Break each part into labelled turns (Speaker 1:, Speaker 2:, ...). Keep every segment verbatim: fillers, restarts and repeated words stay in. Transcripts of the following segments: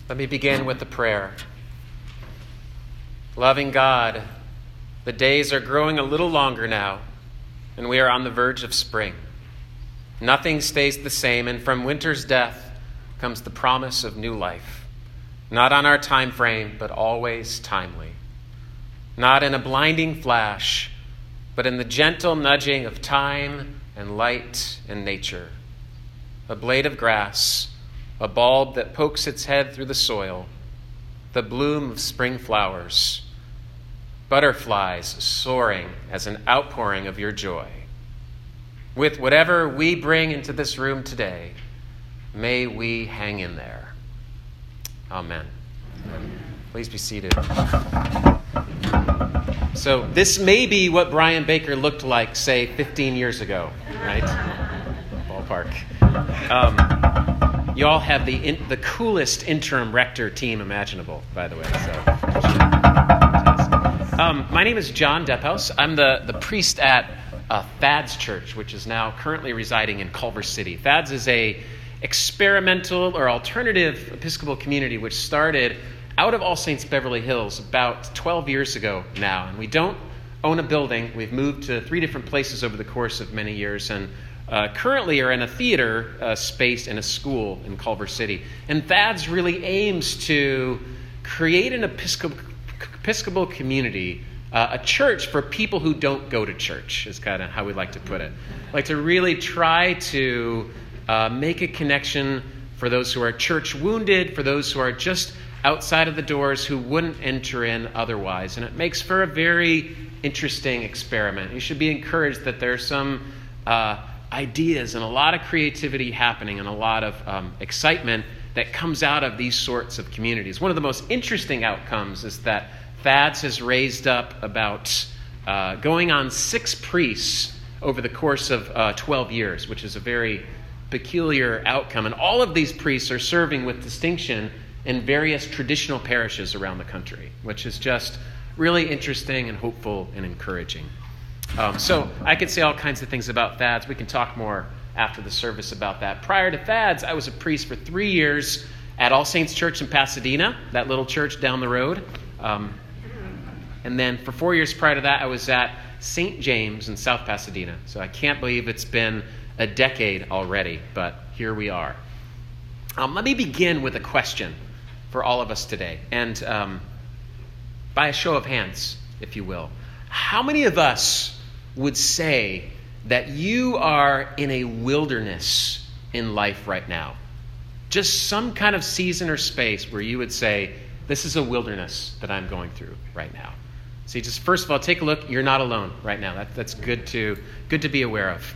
Speaker 1: Let me begin with the prayer. Loving God, the days are growing a little longer now, and we are on the verge of spring. Nothing stays the same, and from winter's death comes the promise of new life. Not on our time frame, but always timely. Not in a blinding flash, but in the gentle nudging of time and light and nature. A blade of grass, a bulb that pokes its head through the soil, the bloom of spring flowers, butterflies soaring as an outpouring of your joy. With whatever we bring into this room today, may we hang in there. Amen. Amen. Please be seated. So this may be what Brian Baker looked like, say, fifteen years ago, right? Ballpark. Um, you all have the in, the coolest interim rector team imaginable, by the way. So, um, my name is John Dephouse. I'm the, the priest at uh, Thad's Church, which is now currently residing in Culver City. Thad's is a experimental or alternative Episcopal community which started out of All Saints Beverly Hills about twelve years ago now. And we don't own a building. We've moved to three different places over the course of many years, and uh, currently are in a theater uh, space in a school in Culver City. And Thad's really aims to create an Episcopal, Episcopal community, uh, a church for people who don't go to church, is kind of how we like to put it. Like to really try to uh, make a connection for those who are church wounded, for those who are just outside of the doors who wouldn't enter in otherwise. And it makes for a very interesting experiment. You should be encouraged that there's some uh, ideas and a lot of creativity happening and a lot of um, excitement that comes out of these sorts of communities. One of the most interesting outcomes is that Thad's has raised up about uh, going on six priests over the course of uh, twelve years, which is a very peculiar outcome. And all of these priests are serving with distinction in various traditional parishes around the country, which is just really interesting and hopeful and encouraging. Um, so I could say all kinds of things about Thad's. We can talk more after the service about that. Prior to Thad's, I was a priest for three years at All Saints Church in Pasadena, that little church down the road. Um, and then for four years prior to that, I was at Saint James in South Pasadena. So I can't believe it's been a decade already, but here we are. Um, let me begin with a question for all of us today. And um, by a show of hands, if you will, how many of us would say that you are in a wilderness in life right now? Just some kind of season or space where you would say, this is a wilderness that I'm going through right now. See, just first of all, take a look. You're not alone right now. That, that's good to, good to be aware of.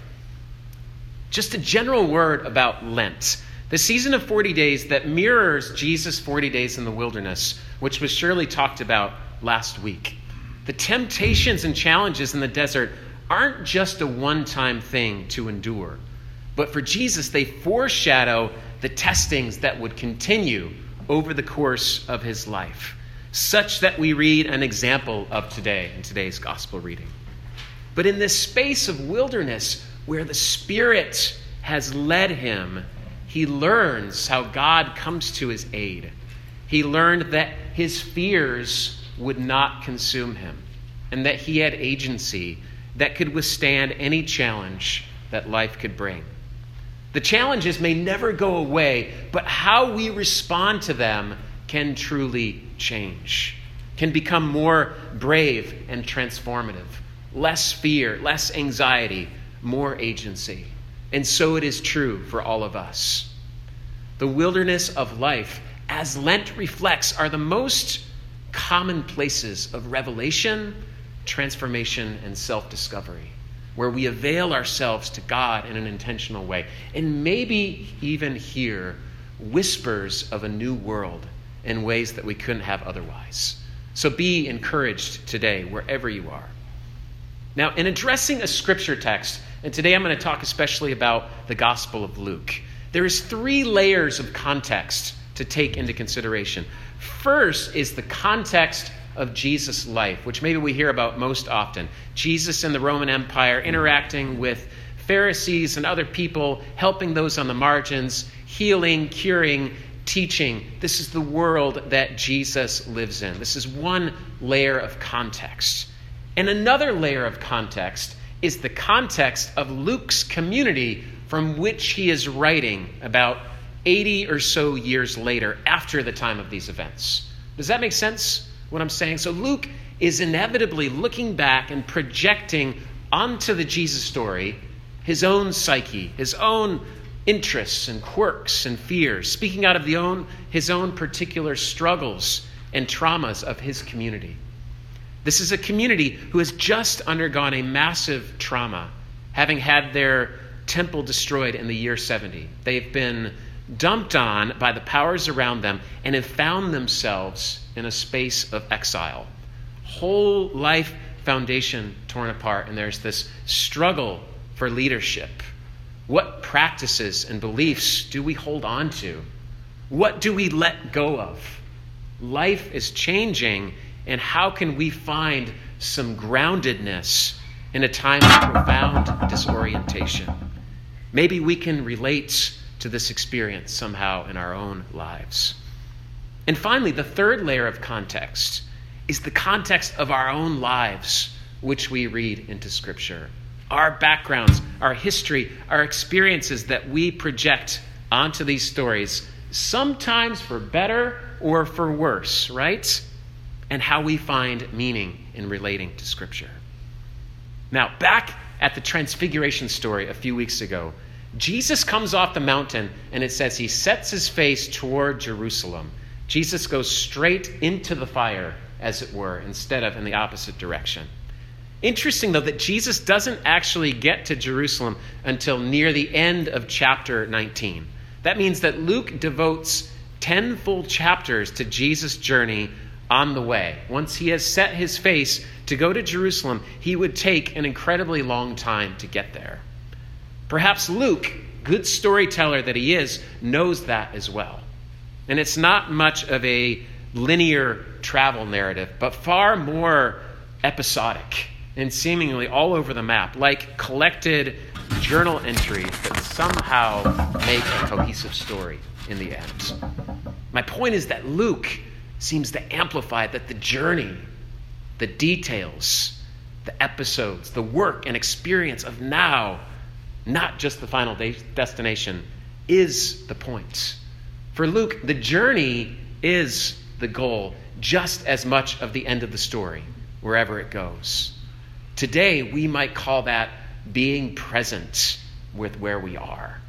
Speaker 1: Just a general word about Lent. The season of forty days that mirrors Jesus' forty days in the wilderness, which was surely talked about last week. The temptations and challenges in the desert aren't just a one-time thing to endure, but for Jesus, they foreshadow the testings that would continue over the course of his life, such that we read an example of today in today's gospel reading. But in this space of wilderness where the Spirit has led him, he learns how God comes to his aid. He learned that his fears would not consume him, and that he had agency that could withstand any challenge that life could bring. The challenges may never go away, but how we respond to them can truly change, can become more brave and transformative. Less fear, less anxiety, more agency. And so it is true for all of us. The wilderness of life, as Lent reflects, are the most common places of revelation, transformation, and self-discovery, where we avail ourselves to God in an intentional way, and maybe even hear whispers of a new world in ways that we couldn't have otherwise. So be encouraged today, wherever you are. Now, in addressing a scripture text, and today I'm going to talk especially about the Gospel of Luke, there is three layers of context to take into consideration. First is the context of Jesus' life, which maybe we hear about most often. Jesus in the Roman Empire interacting with Pharisees and other people, helping those on the margins, healing, curing, teaching. This is the world that Jesus lives in. This is one layer of context. And another layer of context is the context of Luke's community from which he is writing about eighty or so years later after the time of these events. Does that make sense, what I'm saying? So Luke is inevitably looking back and projecting onto the Jesus story his own psyche, his own interests and quirks and fears, speaking out of the own, his own particular struggles and traumas of his community. This is a community who has just undergone a massive trauma, having had their temple destroyed in the year seventy. They've been dumped on by the powers around them and have found themselves in a space of exile. Whole life foundation torn apart, and there's this struggle for leadership. What practices and beliefs do we hold on to? What do we let go of? Life is changing, and how can we find some groundedness in a time of profound disorientation? Maybe we can relate to this experience somehow in our own lives. And finally, the third layer of context is the context of our own lives, which we read into Scripture. Our backgrounds, our history, our experiences that we project onto these stories, sometimes for better or for worse, right? And how we find meaning in relating to Scripture. Now, back at the Transfiguration story a few weeks ago, Jesus comes off the mountain, and it says he sets his face toward Jerusalem. Jesus goes straight into the fire, as it were, instead of in the opposite direction. Interesting, though, that Jesus doesn't actually get to Jerusalem until near the end of chapter nineteen. That means that Luke devotes ten full chapters to Jesus' journey on the way. Once he has set his face to go to Jerusalem, he would take an incredibly long time to get there. Perhaps Luke, good storyteller that he is, knows that as well. And it's not much of a linear travel narrative, but far more episodic and seemingly all over the map, like collected journal entries that somehow make a cohesive story in the end. My point is that Luke seems to amplify that the journey, the details, the episodes, the work and experience of now, not just the final de- destination, is the point. For Luke, the journey is the goal, just as much of the end of the story, wherever it goes. Today, we might call that being present with where we are.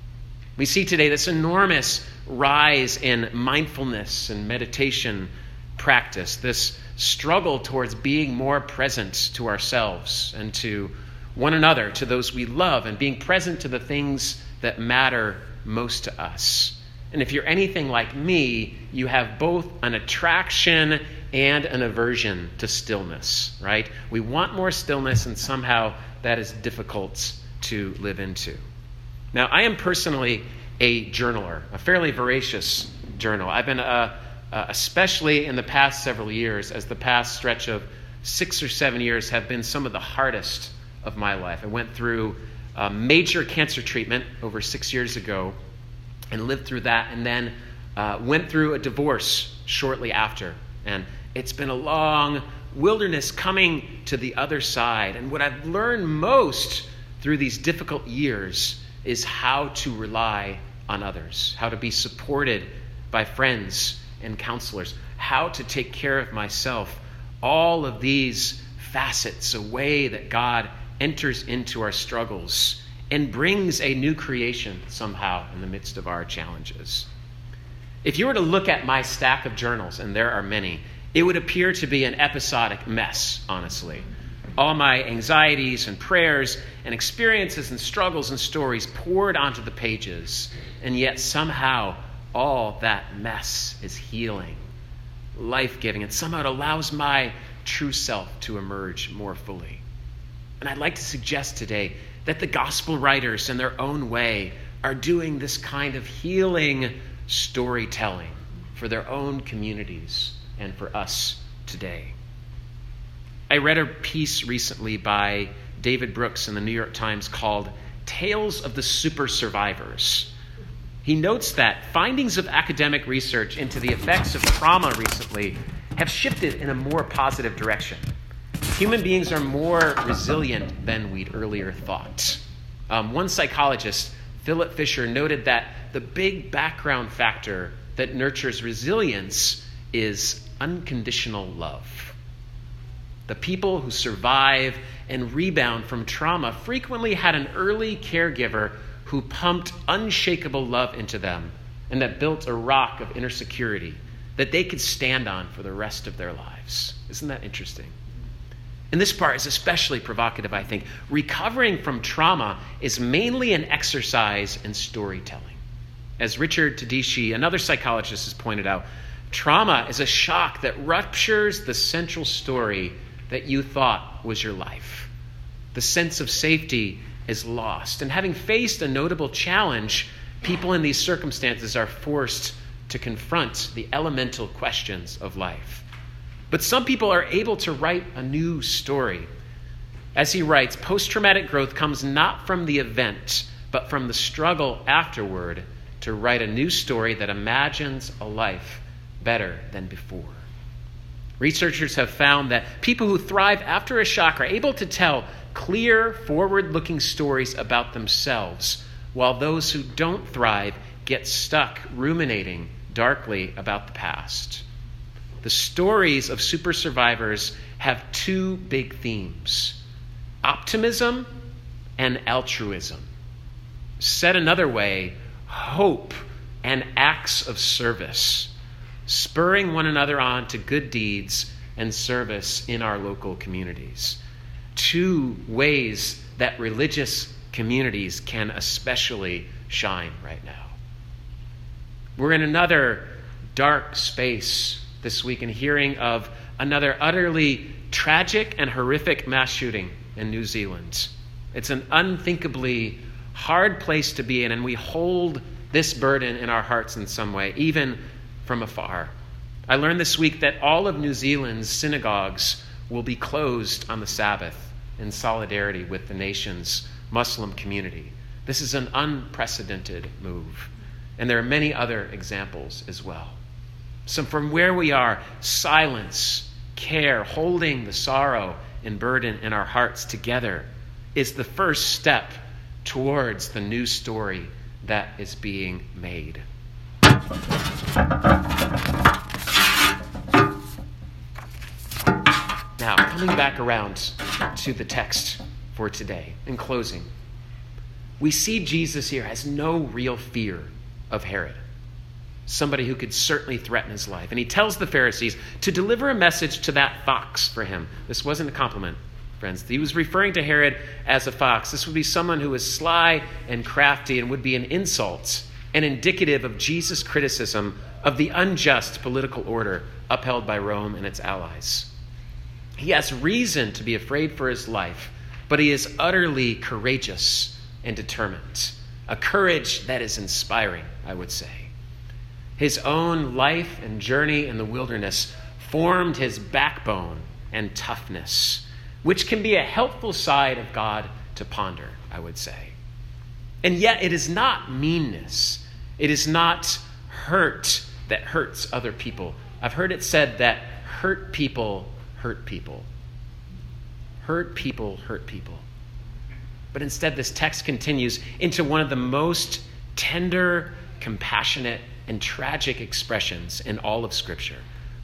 Speaker 1: We see today this enormous rise in mindfulness and meditation practice, this struggle towards being more present to ourselves and to one another, to those we love, and being present to the things that matter most to us. And if you're anything like me, you have both an attraction and an aversion to stillness, right? We want more stillness, and somehow that is difficult to live into. Now, I am personally a journaler, a fairly voracious journaler. I've been, uh, uh, especially in the past several years, as the past stretch of six or seven years have been some of the hardest of my life. I went through a major cancer treatment over six years ago and lived through that, and then uh, went through a divorce shortly after. And it's been a long wilderness coming to the other side. And what I've learned most through these difficult years is how to rely on others, how to be supported by friends and counselors, how to take care of myself. All of these facets, a way that God enters into our struggles and brings a new creation somehow in the midst of our challenges. If you were to look at my stack of journals, and there are many, it would appear to be an episodic mess, honestly. All my anxieties and prayers and experiences and struggles and stories poured onto the pages, and yet somehow all that mess is healing, life-giving, and somehow it allows my true self to emerge more fully. And I'd like to suggest today that the gospel writers in their own way are doing this kind of healing storytelling for their own communities and for us today. I read a piece recently by David Brooks in the New York Times called Tales of the Super Survivors. He notes that findings of academic research into the effects of trauma recently have shifted in a more positive direction. Human beings are more resilient than we'd earlier thought. Um, one psychologist, Philip Fisher, noted that the big background factor that nurtures resilience is unconditional love. The people who survive and rebound from trauma frequently had an early caregiver who pumped unshakable love into them and that built a rock of inner security that they could stand on for the rest of their lives. Isn't that interesting? And this part is especially provocative, I think. Recovering from trauma is mainly an exercise in storytelling. As Richard Tedeschi, another psychologist, has pointed out, trauma is a shock that ruptures the central story that you thought was your life. The sense of safety is lost. And having faced a notable challenge, people in these circumstances are forced to confront the elemental questions of life. But some people are able to write a new story. As he writes, post-traumatic growth comes not from the event, but from the struggle afterward to write a new story that imagines a life better than before. Researchers have found that people who thrive after a shock are able to tell clear, forward-looking stories about themselves, while those who don't thrive get stuck ruminating darkly about the past. The stories of super survivors have two big themes: optimism and altruism. Said another way, hope and acts of service, spurring one another on to good deeds and service in our local communities. Two ways that religious communities can especially shine right now. We're in another dark space this week in hearing of another utterly tragic and horrific mass shooting in New Zealand. It's an unthinkably hard place to be in, and we hold this burden in our hearts in some way, even from afar. I learned this week that all of New Zealand's synagogues will be closed on the Sabbath in solidarity with the nation's Muslim community. This is an unprecedented move, and there are many other examples as well. So from where we are, silence, care, holding the sorrow and burden in our hearts together is the first step towards the new story that is being made. Now, coming back around to the text for today, in closing, we see Jesus here has no real fear of Herod, somebody who could certainly threaten his life. And he tells the Pharisees to deliver a message to that fox for him. This wasn't a compliment, friends. He was referring to Herod as a fox. This would be someone who was sly and crafty and would be an insult and indicative of Jesus' criticism of the unjust political order upheld by Rome and its allies. He has reason to be afraid for his life, but he is utterly courageous and determined. A courage that is inspiring, I would say. His own life and journey in the wilderness formed his backbone and toughness, which can be a helpful side of God to ponder, I would say. And yet it is not meanness. It is not hurt that hurts other people. I've heard it said that hurt people hurt people. Hurt people hurt people. But instead, this text continues into one of the most tender, compassionate, and tragic expressions in all of Scripture.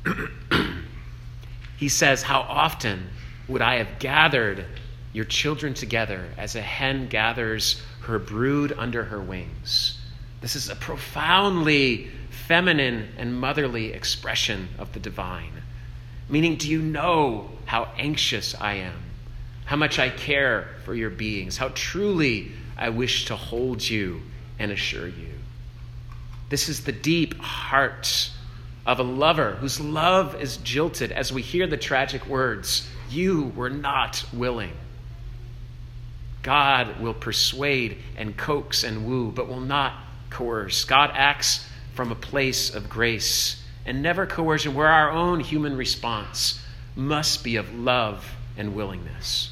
Speaker 1: He says, "How often would I have gathered your children together as a hen gathers her brood under her wings." This is a profoundly feminine and motherly expression of the divine. Meaning, do you know how anxious I am? How much I care for your beings? How truly I wish to hold you and assure you. This is the deep heart of a lover whose love is jilted as we hear the tragic words, "You were not willing." God will persuade and coax and woo, but will not coerce. God acts from a place of grace and never coercion, where our own human response must be of love and willingness.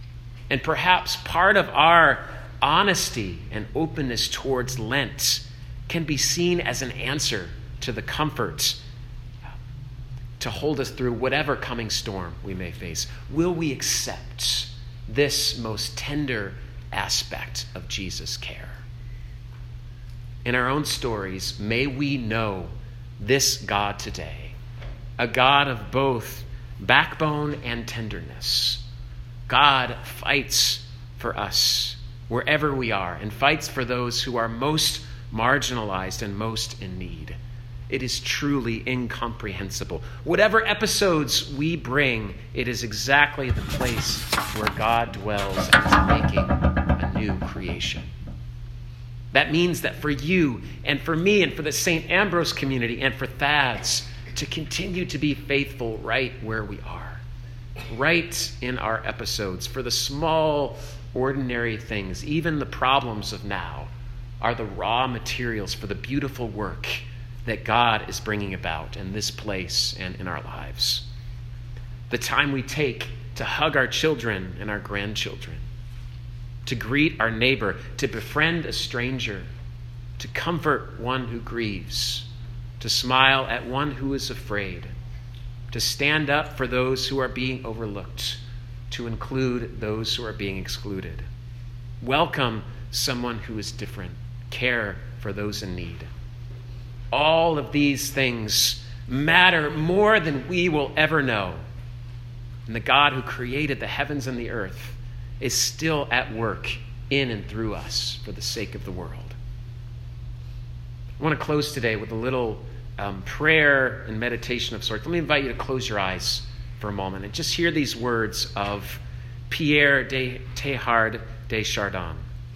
Speaker 1: And perhaps part of our honesty and openness towards Lent can be seen as an answer to the comfort to hold us through whatever coming storm we may face? Will we accept this most tender aspect of Jesus' care? In our own stories, may we know this God today, a God of both backbone and tenderness. God fights for us wherever we are and fights for those who are most marginalized and most in need. It is truly incomprehensible. Whatever episodes we bring, it is exactly the place where God dwells and is making a new creation. That means that for you and for me and for the Saint Ambrose community and for Thad's to continue to be faithful right where we are, right in our episodes, for the small, ordinary things, even the problems of now, are the raw materials for the beautiful work that God is bringing about in this place and in our lives. The time we take to hug our children and our grandchildren, to greet our neighbor, to befriend a stranger, to comfort one who grieves, to smile at one who is afraid, to stand up for those who are being overlooked, to include those who are being excluded. Welcome someone who is different. Care for those in need. All of these things matter more than we will ever know. And the God who created the heavens and the earth is still at work in and through us for the sake of the world. I want to close today with a little um, prayer and meditation of sorts. Let me invite you to close your eyes for a moment and just hear these words of Pierre de Teilhard de Chardin.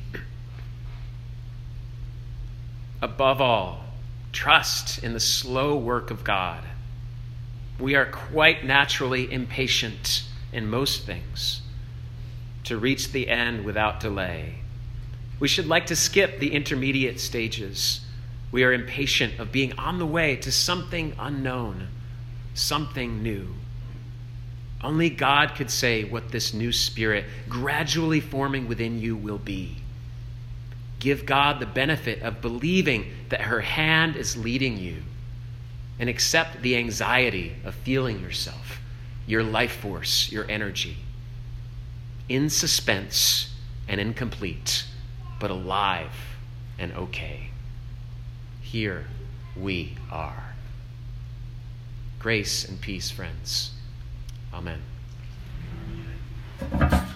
Speaker 1: Above all, trust in the slow work of God. We are quite naturally impatient in most things to reach the end without delay. We should like to skip the intermediate stages. We are impatient of being on the way to something unknown, something new. Only God could say what this new spirit gradually forming within you will be. Give God the benefit of believing that her hand is leading you, and accept the anxiety of feeling yourself, your life force, your energy, in suspense and incomplete, but alive and okay. Here we are. Grace and peace, friends. Amen.